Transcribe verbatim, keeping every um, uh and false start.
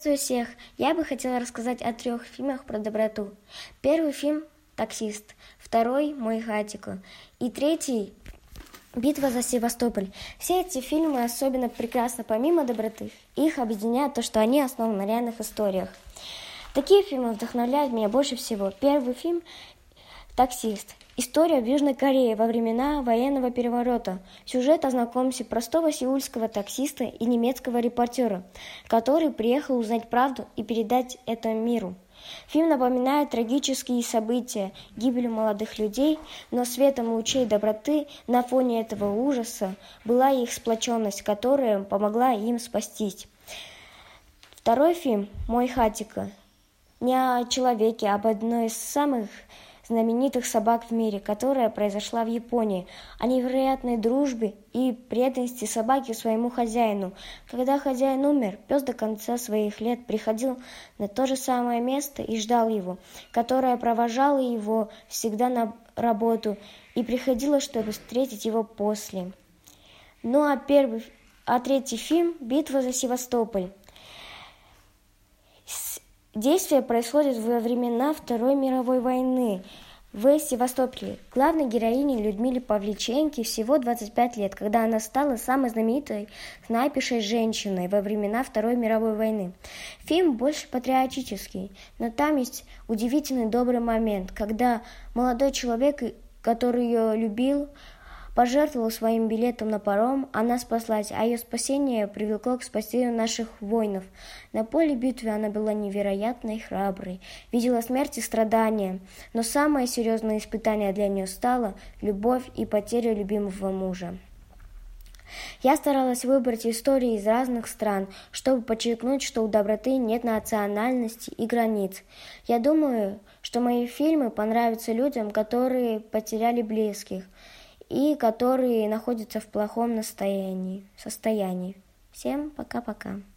Приветствую всех! Я бы хотела рассказать о трех фильмах про доброту. Первый фильм «Таксист», второй «Мой Хатико» и третий «Битва за Севастополь». Все эти фильмы особенно прекрасны помимо доброты. Их объединяет то, что они основаны на реальных историях. Такие фильмы вдохновляют меня больше всего. Первый фильм «Таксист». История в Южной Корее во времена военного переворота. Сюжет о знакомстве простого сеульского таксиста и немецкого репортера, который приехал узнать правду и передать это миру. Фильм напоминает трагические события, гибель молодых людей, но светом лучей доброты на фоне этого ужаса была их сплоченность, которая помогла им спастись. Второй фильм «Мой Хатико» не о человеке, а об одной из самых знаменитых собак в мире, которая произошла в Японии, о невероятной дружбе и преданности собаки своему хозяину. Когда хозяин умер, пес до конца своих лет приходил на то же самое место и ждал его, которая провожала его всегда на работу и приходила, чтобы встретить его после. Ну а первый, а третий фильм «Битва за Севастополь». Действие происходит во времена Второй мировой войны в Севастополе. Главной героине Людмиле Павличенко всего двадцать пять лет, когда она стала самой знаменитой снайпершей женщиной во времена Второй мировой войны. Фильм больше патриотический, но там есть удивительный добрый момент, когда молодой человек, который ее любил, пожертвовал своим билетом на паром, она спаслась, а ее спасение привлекло к спасению наших воинов. На поле битвы она была невероятной храброй, видела смерть и страдания, но самое серьезное испытание для нее стало любовь и потеря любимого мужа. Я старалась выбрать истории из разных стран, чтобы подчеркнуть, что у доброты нет национальности и границ. Я думаю, что мои фильмы понравятся людям, которые потеряли близких, и которые находятся в плохом состоянии. состоянии. Всем пока-пока.